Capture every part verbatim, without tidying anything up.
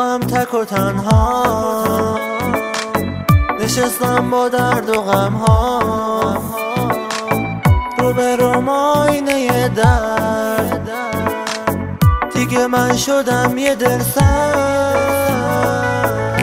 هم تک و تنها، نشستم با درد و غم ها، رو به رو آینه درد، دیگه من شدم یه دلسرد.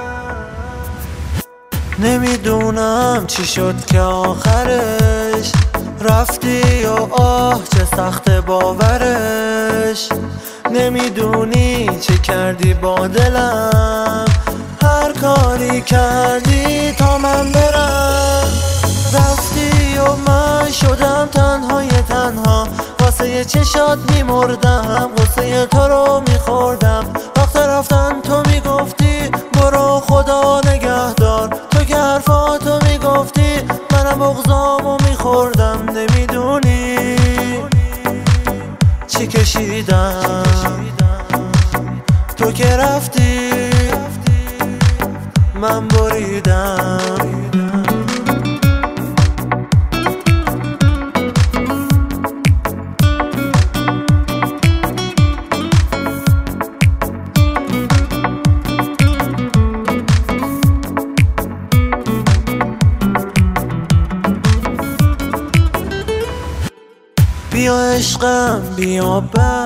نمیدونم چی شد که آخرش رفتی و آه چه سخت باورش. نمیدونی چه کردی با دلم، هر کاری کردی تا من برم. رفتی و من شدم تنهای تنها، واسه یه چشات میمردم، غصه تو رو میخوردم. وقت رفتن تو میگفتی برو خدا نگهدار، تو که حرفاتو میگفتی منم بغضامو میخوردم. نمیدونی چی کشیدم تو که رفتی من بریدم. بیا عشقم بیا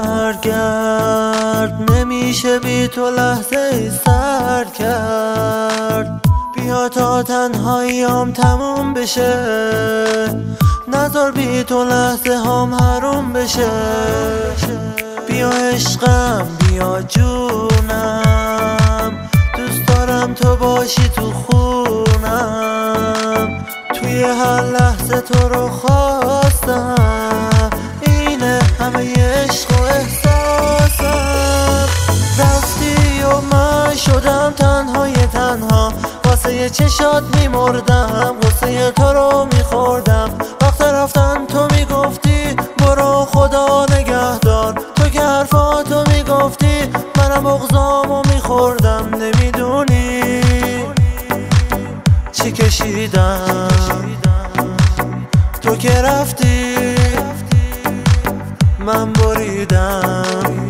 برگرد، نمیشه بی تو لحظه ای سر کرد. بیا تا تنهاییام تموم بشه، نذار بی تو لحظه هم حروم بشه. بیا عشقم بیا جونم، دوست دارم تو باشی تو خونم. توی هر لحظه تو رو خواستم، اینه همه عشق و احساسم. رفتی و من شدم تنهای تنها، واسه یه چشات میمردم، غصه تو رو میخوردم. وقت رفتن تو میگفتی برو خدا نگهدار، تو که حرفاتو میگفتی منم بغضامو میخوردم. نمیدونی چی کشیدم تو که رفتی من بریدم.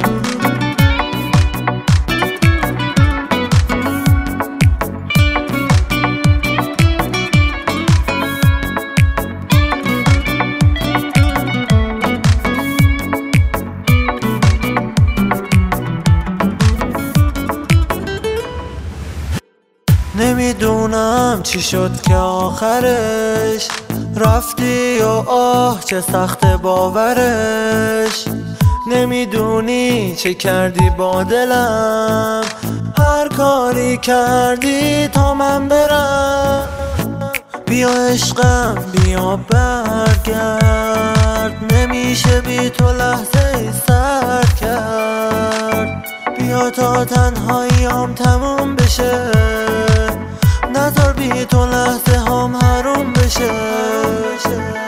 نمیدونم چی شد که آخرش رفتی و آه چه سخت باورش. نمیدونی چه کردی با دلم، هر کاری کردی تا من برم. بیا عشقم بیا برگرد، نمیشه بی تو لحظه ای سر کرد. بیا تا تنهاییام تموم بشه، نذار بی تو لحظه هم حروم بشه.